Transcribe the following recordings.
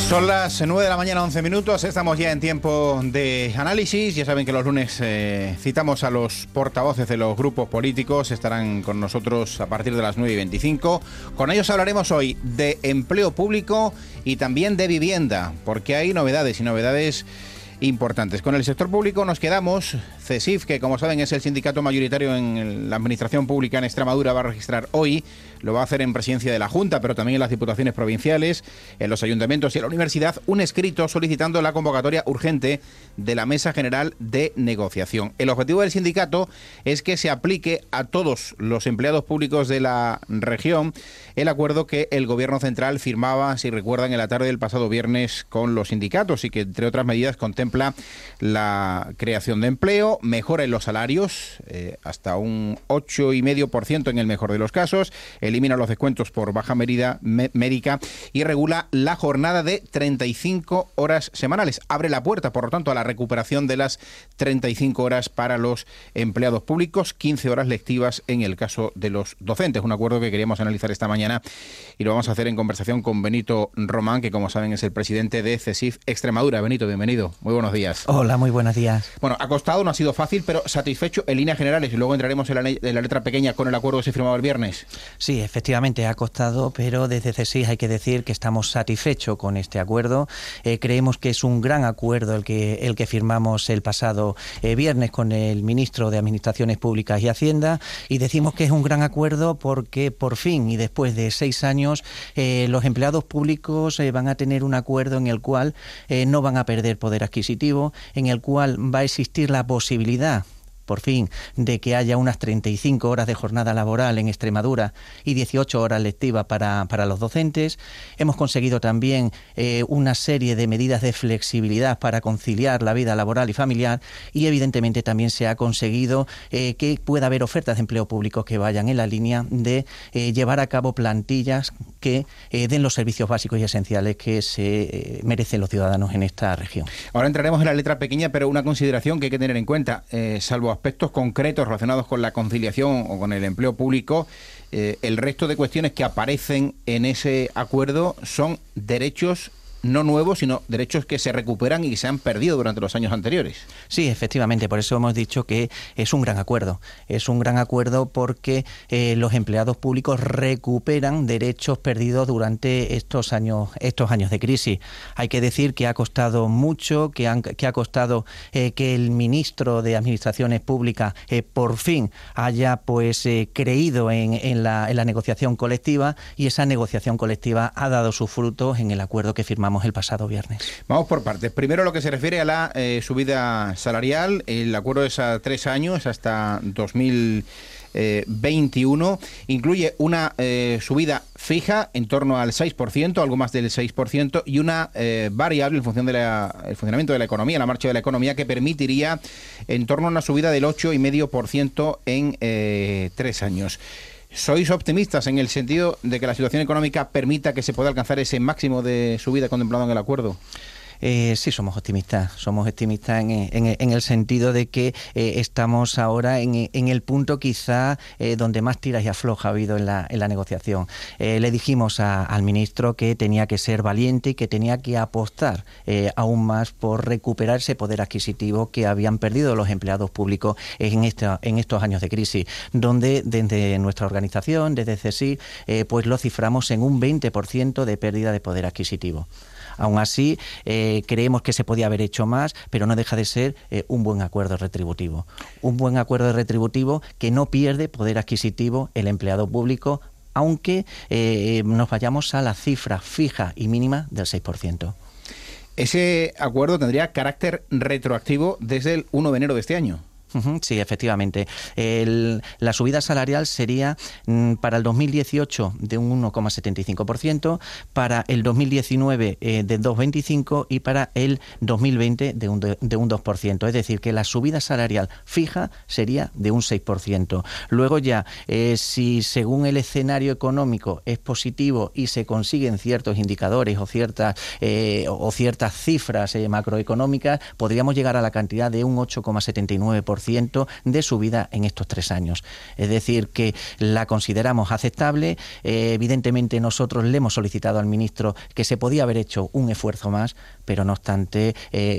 Son las 9 de la mañana, 11 minutos. Estamos ya en tiempo de análisis. Ya saben que los lunes citamos a los portavoces de los grupos políticos. Estarán con nosotros a partir de las 9:25. Con ellos hablaremos hoy de empleo público y también de vivienda, porque hay novedades y novedades importantes. Con el sector público nos quedamos. CESIF, que como saben es el sindicato mayoritario en la administración pública en Extremadura, va a registrar hoy, lo va a hacer en presidencia de la Junta, pero también en las diputaciones provinciales, en los ayuntamientos y en la universidad, un escrito solicitando la convocatoria urgente de la Mesa General de Negociación. El objetivo del sindicato es que se aplique a todos los empleados públicos de la región el acuerdo que el Gobierno central firmaba, si recuerdan, en la tarde del pasado viernes con los sindicatos y que, entre otras medidas, contempla la creación de empleo, mejora en los salarios, hasta un 8,5% en el mejor de los casos, elimina los descuentos por baja médica y regula la jornada de 35 horas semanales. Abre la puerta, por lo tanto, a la recuperación de las 35 horas para los empleados públicos, 15 horas lectivas en el caso de los docentes. Un acuerdo que queríamos analizar esta mañana y lo vamos a hacer en conversación con Benito Román, que como saben es el presidente de CESIF Extremadura. Benito, bienvenido. Muy buenos días. Hola, muy buenos días. Bueno, ha costado, no ha sido fácil, pero satisfecho en líneas generales, y luego entraremos en la letra pequeña con el acuerdo que se firmaba el viernes. Sí, efectivamente ha costado, pero desde CESIF hay que decir que estamos satisfechos con este acuerdo. Creemos que es un gran acuerdo el que firmamos el pasado viernes con el ministro de Administraciones Públicas y Hacienda, y decimos que es un gran acuerdo porque por fin y después de 6 años los empleados públicos van a tener un acuerdo en el cual no van a perder poder adquisitivo, en el cual va a existir la posibilidad, por fin, de que haya unas 35 horas de jornada laboral en Extremadura y 18 horas lectivas para los docentes. Hemos conseguido también una serie de medidas de flexibilidad para conciliar la vida laboral y familiar, y evidentemente también se ha conseguido que pueda haber ofertas de empleo público que vayan en la línea de llevar a cabo plantillas que den los servicios básicos y esenciales que se merecen los ciudadanos en esta región. Ahora entraremos en la letra pequeña, pero una consideración que hay que tener en cuenta, salvo aspectos concretos relacionados con la conciliación o con el empleo público, el resto de cuestiones que aparecen en ese acuerdo son derechos no nuevos, sino derechos que se recuperan y que se han perdido durante los años anteriores. Sí, efectivamente, por eso hemos dicho que es un gran acuerdo. Es un gran acuerdo porque los empleados públicos recuperan derechos perdidos durante estos años de crisis. Hay que decir que ha costado mucho, que ha costado que el ministro de Administraciones Públicas por fin haya creído en la negociación colectiva, y esa negociación colectiva ha dado sus frutos en el acuerdo que firmamos el pasado viernes. Vamos por partes. Primero, lo que se refiere a la subida salarial. El acuerdo es a 3 años, hasta 2021. Incluye una subida fija en torno al 6%, algo más del 6%, y una variable en función del funcionamiento de la economía, la marcha de la economía, que permitiría en torno a una subida del 8,5% en 3 años. ¿Sois optimistas en el sentido de que la situación económica permita que se pueda alcanzar ese máximo de subida contemplado en el acuerdo? Sí, somos optimistas. Somos optimistas en el sentido de que estamos ahora en el punto quizá donde más tiras y afloja ha habido en la negociación. Le dijimos al ministro que tenía que ser valiente y que tenía que apostar aún más por recuperar ese poder adquisitivo que habían perdido los empleados públicos en estos años de crisis, donde desde nuestra organización, desde CESIF, lo ciframos en un 20% de pérdida de poder adquisitivo. Aún así, creemos que se podía haber hecho más, pero no deja de ser un buen acuerdo retributivo. Un buen acuerdo retributivo que no pierde poder adquisitivo el empleado público, aunque nos vayamos a la cifra fija y mínima del 6%. Ese acuerdo tendría carácter retroactivo desde el 1 de enero de este año. Sí, efectivamente. La subida salarial sería para el 2018 de un 1,75%, para el 2019 de 2,25% y para el 2020 de un 2%. Es decir, que la subida salarial fija sería de un 6%. Luego ya, si según el escenario económico es positivo y se consiguen ciertos indicadores o ciertas cifras macroeconómicas, podríamos llegar a la cantidad de un 8,79%. 10% de subida en estos 3 años. Es decir, que la consideramos aceptable. Evidentemente nosotros le hemos solicitado al ministro que se podía haber hecho un esfuerzo más, pero no obstante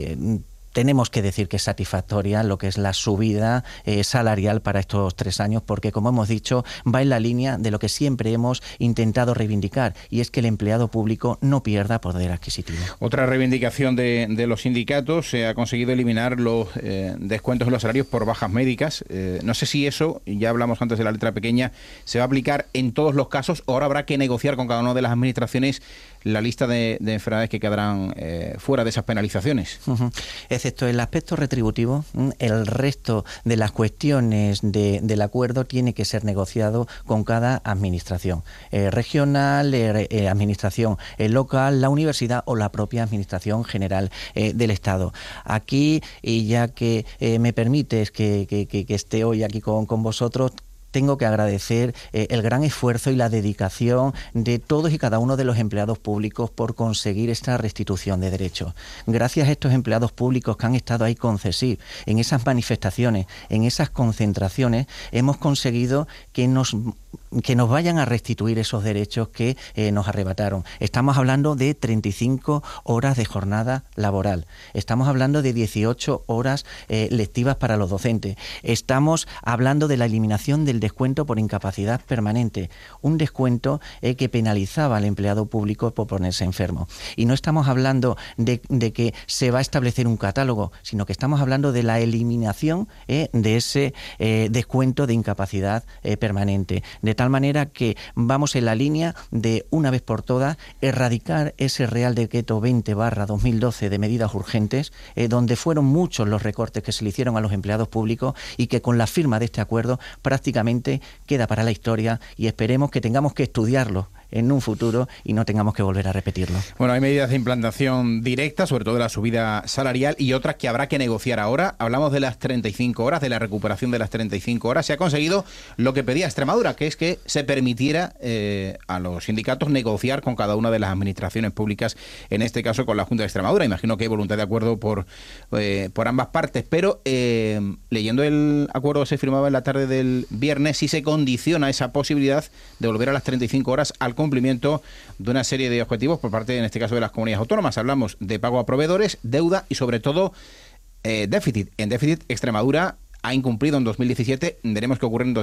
tenemos que decir que es satisfactoria lo que es la subida salarial para estos 3 años, porque, como hemos dicho, va en la línea de lo que siempre hemos intentado reivindicar, y es que el empleado público no pierda poder adquisitivo. Otra reivindicación de los sindicatos: se ha conseguido eliminar los descuentos en los salarios por bajas médicas. No sé si eso, ya hablamos antes de la letra pequeña, se va a aplicar en todos los casos, o ahora habrá que negociar con cada una de las administraciones la lista de enfermedades que quedarán fuera de esas penalizaciones. Excepto el aspecto retributivo, el resto de las cuestiones del acuerdo tiene que ser negociado con cada administración regional, administración local, la universidad o la propia administración general del Estado. Aquí, y ya que me permites que esté hoy aquí con vosotros, tengo que agradecer el gran esfuerzo y la dedicación de todos y cada uno de los empleados públicos por conseguir esta restitución de derechos. Gracias a estos empleados públicos que han estado ahí con CESIF, en esas manifestaciones, en esas concentraciones, hemos conseguido que nos vayan a restituir esos derechos que nos arrebataron. Estamos hablando de 35 horas de jornada laboral. Estamos hablando de 18 horas lectivas para los docentes. Estamos hablando de la eliminación del descuento por incapacidad permanente, un descuento que penalizaba al empleado público por ponerse enfermo. Y no estamos hablando de que se va a establecer un catálogo, sino que estamos hablando de la eliminación de ese descuento de incapacidad permanente. De tal manera que vamos en la línea de, una vez por todas, erradicar ese Real Decreto 20/2012 de medidas urgentes, donde fueron muchos los recortes que se le hicieron a los empleados públicos, y que con la firma de este acuerdo prácticamente queda para la historia, y esperemos que tengamos que estudiarlo en un futuro y no tengamos que volver a repetirlo. Bueno, hay medidas de implantación directa, sobre todo de la subida salarial, y otras que habrá que negociar ahora. Hablamos de las 35 horas, de la recuperación de las 35 horas. Se ha conseguido lo que pedía Extremadura, que es que se permitiera a los sindicatos negociar con cada una de las administraciones públicas, en este caso con la Junta de Extremadura. Imagino que hay voluntad de acuerdo por ambas partes, pero leyendo el acuerdo que se firmaba en la tarde del viernes, sí se condiciona esa posibilidad de volver a las 35 horas al cumplimiento de una serie de objetivos por parte, en este caso, de las comunidades autónomas. Hablamos de pago a proveedores, deuda y, sobre todo, déficit. En déficit, Extremadura ha incumplido en 2017, veremos qué ocurre en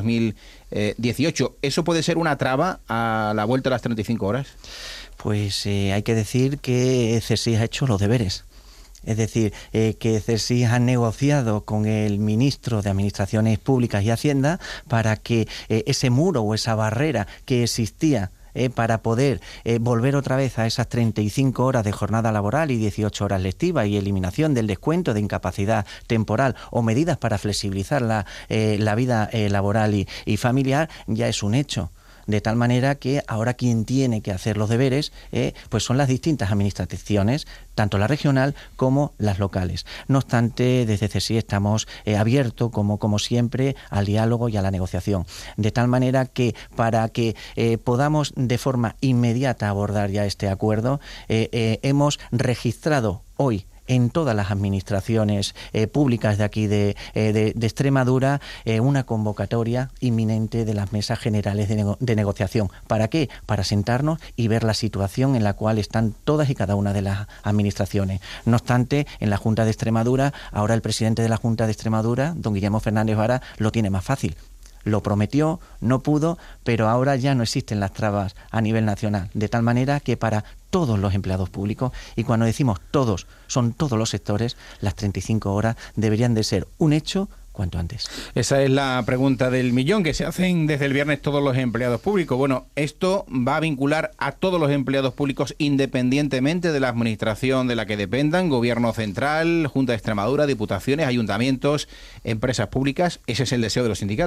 2018. ¿Eso puede ser una traba a la vuelta a las 35 horas? Pues hay que decir que CESIF ha hecho los deberes. Es decir, que CESIF ha negociado con el ministro de Administraciones Públicas y Hacienda para que ese muro o esa barrera que existía para poder volver otra vez a esas 35 horas de jornada laboral y 18 horas lectivas, y eliminación del descuento de incapacidad temporal o medidas para flexibilizar la vida laboral y familiar, ya es un hecho. De tal manera que ahora quien tiene que hacer los deberes pues son las distintas administraciones, tanto la regional como las locales. No obstante, desde CESIF estamos abiertos, como siempre, al diálogo y a la negociación. De tal manera que, para que podamos de forma inmediata abordar ya este acuerdo, hemos registrado hoy en todas las administraciones públicas de aquí de Extremadura una convocatoria inminente de las mesas generales de negociación. ¿Para qué? Para sentarnos y ver la situación en la cual están todas y cada una de las administraciones. No obstante, en la Junta de Extremadura, ahora el presidente de la Junta de Extremadura, don Guillermo Fernández Vara, lo tiene más fácil. Lo prometió, no pudo, pero ahora ya no existen las trabas a nivel nacional, de tal manera que para todos los empleados públicos, y cuando decimos todos, son todos los sectores, las 35 horas deberían de ser un hecho cuanto antes. Esa es la pregunta del millón que se hacen desde el viernes todos los empleados públicos. Bueno, esto va a vincular a todos los empleados públicos independientemente de la administración de la que dependan: Gobierno central, Junta de Extremadura, diputaciones, ayuntamientos, empresas públicas. Ese es el deseo de los sindicatos.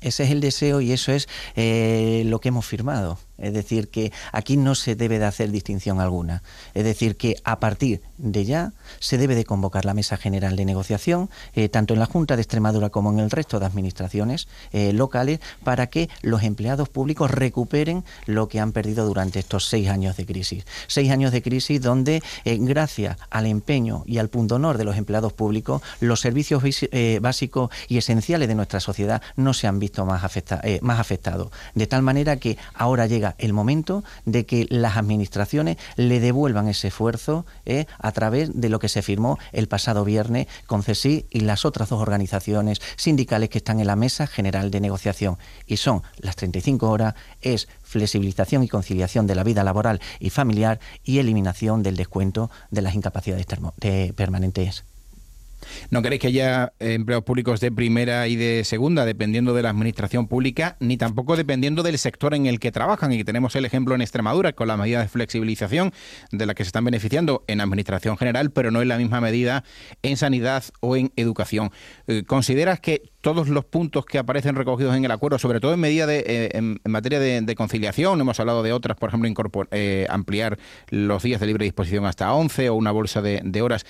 Ese es el deseo y eso es lo que hemos firmado. Es decir, que aquí no se debe de hacer distinción alguna. Es decir, que a partir de ya se debe de convocar la Mesa General de Negociación, tanto en la Junta de Extremadura como en el resto de administraciones locales, para que los empleados públicos recuperen lo que han perdido durante estos 6 años de crisis. 6 años de crisis donde, gracias al empeño y al pundonor de los empleados públicos, los servicios básicos y esenciales de nuestra sociedad no se han visto más afectados. De tal manera que ahora llega el momento de que las administraciones le devuelvan ese esfuerzo a través de lo que se firmó el pasado viernes con CESIF y las otras 2 organizaciones sindicales que están en la Mesa General de Negociación. Y son las 35 horas, es flexibilización y conciliación de la vida laboral y familiar y eliminación del descuento de las incapacidades permanentes. ¿No queréis que haya empleados públicos de primera y de segunda, dependiendo de la administración pública, ni tampoco dependiendo del sector en el que trabajan? Y tenemos el ejemplo en Extremadura, con la medida de flexibilización de la que se están beneficiando en administración general, pero no en la misma medida en sanidad o en educación. ¿Consideras que todos los puntos que aparecen recogidos en el acuerdo, sobre todo en medida en materia de conciliación, hemos hablado de otras, por ejemplo, ampliar los días de libre disposición hasta 11 o una bolsa de horas,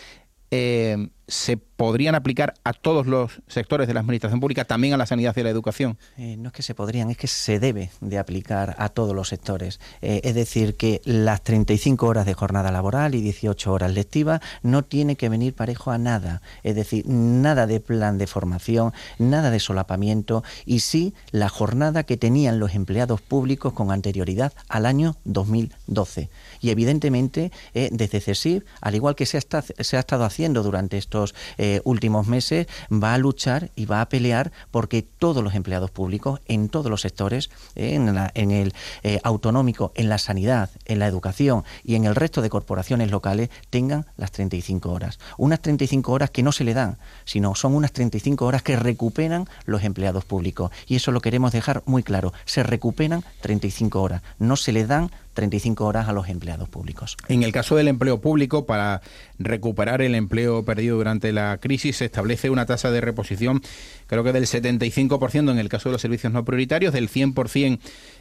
se podrían aplicar a todos los sectores de la administración pública, también a la sanidad y a la educación? No es que se podrían, es que se debe de aplicar a todos los sectores. Es decir, que las 35 horas de jornada laboral y 18 horas lectivas no tiene que venir parejo a nada. Es decir, nada de plan de formación, nada de solapamiento, y sí la jornada que tenían los empleados públicos con anterioridad al año 2012. Y evidentemente, desde CESIF, al igual que se ha estado haciendo durante estos últimos meses, va a luchar y va a pelear porque todos los empleados públicos en todos los sectores, en el autonómico, en la sanidad, en la educación y en el resto de corporaciones locales tengan las 35 horas. Unas 35 horas que no se le dan, sino son unas 35 horas que recuperan los empleados públicos. Y eso lo queremos dejar muy claro. Se recuperan 35 horas, no se le dan 35 horas a los empleados públicos. En el caso del empleo público, para recuperar el empleo perdido durante la crisis, se establece una tasa de reposición, creo que del 75% en el caso de los servicios no prioritarios, del 100%,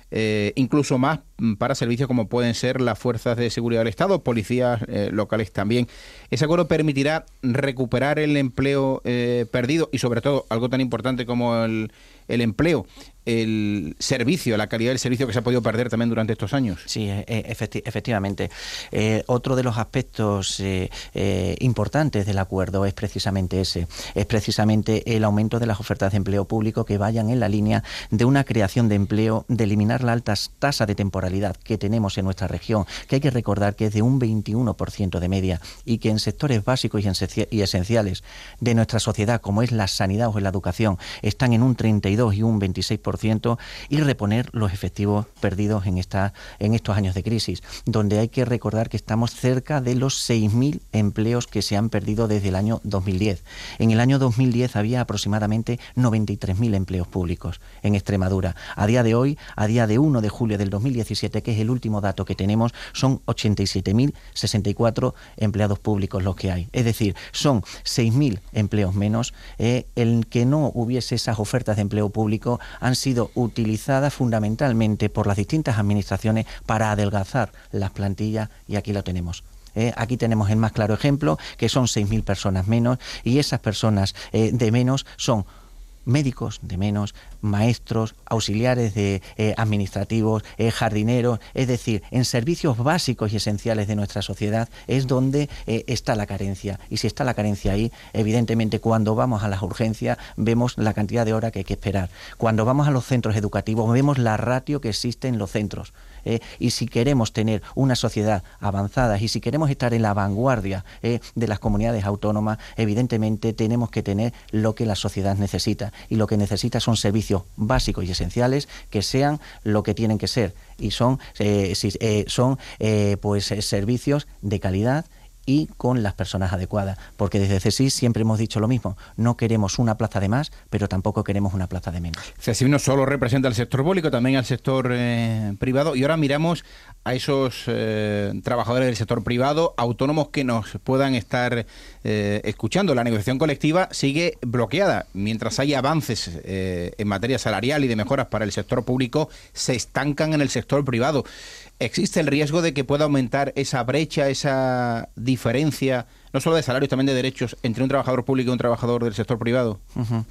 incluso más para servicios como pueden ser las fuerzas de seguridad del Estado, policías locales también. Ese acuerdo permitirá recuperar el empleo perdido y, sobre todo, algo tan importante como el empleo, el servicio, la calidad del servicio que se ha podido perder también durante estos años. Sí, efectivamente. Otro de los aspectos importantes del acuerdo es precisamente ese, es precisamente el aumento de las ofertas de empleo público que vayan en la línea de una creación de empleo, de eliminar la alta tasa de temporalidad que tenemos en nuestra región, que hay que recordar que es de un 21% de media y que en sectores básicos y esenciales de nuestra sociedad, como es la sanidad o la educación, están en un 32 y un 26%, y reponer los efectivos perdidos en estos años de crisis, donde hay que recordar que estamos cerca de los 6.000 empleos que se han perdido desde el año 2010. En el año 2010 había aproximadamente 93.000 empleos públicos en Extremadura. A día de hoy, a día de 1 de julio del 2017, que es el último dato que tenemos, son 87.064 empleados públicos los que hay. Es decir, son 6.000 empleos menos. El que no hubiese esas ofertas de empleo público han sido utilizadas fundamentalmente por las distintas administraciones para adelgazar las plantillas, y aquí lo tenemos. Aquí tenemos el más claro ejemplo, que son 6.000 personas menos, y esas personas de menos son médicos de menos, maestros, auxiliares de administrativos, jardineros, es decir, en servicios básicos y esenciales de nuestra sociedad es donde está la carencia. Y si está la carencia ahí, evidentemente cuando vamos a las urgencias vemos la cantidad de horas que hay que esperar. Cuando vamos a los centros educativos vemos la ratio que existe en los centros. Y si queremos tener una sociedad avanzada y si queremos estar en la vanguardia de las comunidades autónomas, evidentemente tenemos que tener lo que la sociedad necesita, y lo que necesita son servicios básicos y esenciales que sean lo que tienen que ser, y son servicios de calidad y con las personas adecuadas, porque desde CSIC siempre hemos dicho lo mismo, no queremos una plaza de más, pero tampoco queremos una plaza de menos. CSIC no solo representa al sector público, también al sector privado, y ahora miramos a esos trabajadores del sector privado, autónomos que nos puedan estar escuchando. La negociación colectiva sigue bloqueada. Mientras hay avances en materia salarial y de mejoras para el sector público, se estancan en el sector privado. ¿Existe el riesgo de que pueda aumentar esa brecha, esa diferencia, no solo de salarios, también de derechos, entre un trabajador público y un trabajador del sector privado? Uh-huh.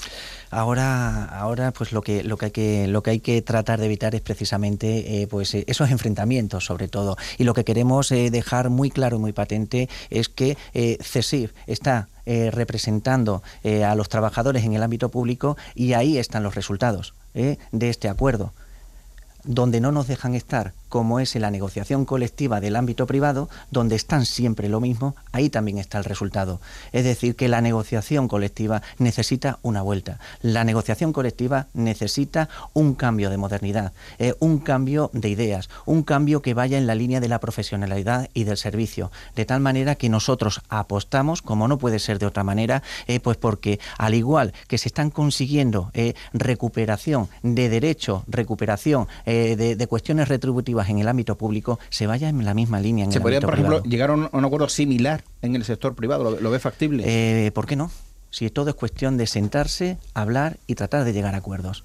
Ahora, pues lo que hay que tratar de evitar es precisamente esos enfrentamientos, sobre todo. Y lo que queremos dejar muy claro y muy patente es que CSIC está representando a los trabajadores en el ámbito público, y ahí están los resultados de este acuerdo. Donde no nos dejan estar, como es en la negociación colectiva del ámbito privado, donde están siempre lo mismo, ahí también está el resultado. Es decir, que la negociación colectiva necesita una vuelta. La negociación colectiva necesita un cambio de modernidad, un cambio de ideas, un cambio que vaya en la línea de la profesionalidad y del servicio, de tal manera que nosotros apostamos, como no puede ser de otra manera, pues porque al igual que se están consiguiendo recuperación de derecho, recuperación de cuestiones retributivas en el ámbito público, se vaya en la misma línea en el ámbito privado. ¿Se podría, por ejemplo, llegar a un acuerdo similar en el sector privado? ¿Lo ve factible? ¿Por qué no? Si todo es cuestión de sentarse, hablar y tratar de llegar a acuerdos.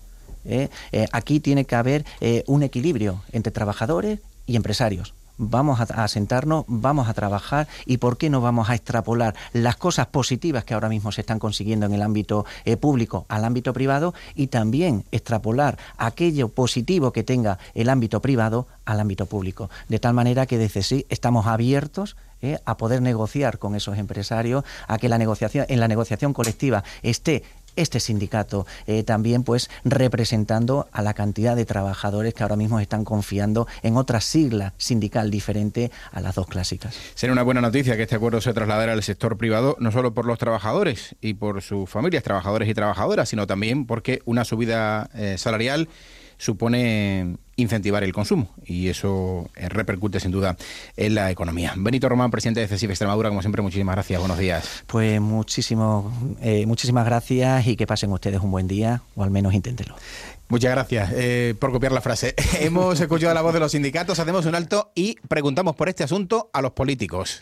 Aquí tiene que haber un equilibrio entre trabajadores y empresarios. Vamos a sentarnos, vamos a trabajar, y ¿por qué no vamos a extrapolar las cosas positivas que ahora mismo se están consiguiendo en el ámbito público al ámbito privado, y también extrapolar aquello positivo que tenga el ámbito privado al ámbito público? De tal manera que desde sí estamos abiertos a poder negociar con esos empresarios, a que en la negociación colectiva esté este sindicato también pues representando a la cantidad de trabajadores que ahora mismo están confiando en otra sigla sindical diferente a las dos clásicas. Sería una buena noticia que este acuerdo se trasladara al sector privado, no solo por los trabajadores y por sus familias, trabajadores y trabajadoras, sino también porque una subida salarial supone incentivar el consumo, y eso repercute sin duda en la economía. Benito Román, presidente de CSIC Extremadura, como siempre, muchísimas gracias, buenos días. Pues muchísimas gracias, y que pasen ustedes un buen día, o al menos inténtenlo. Muchas gracias por copiar la frase. Hemos escuchado la voz de los sindicatos, hacemos un alto y preguntamos por este asunto a los políticos.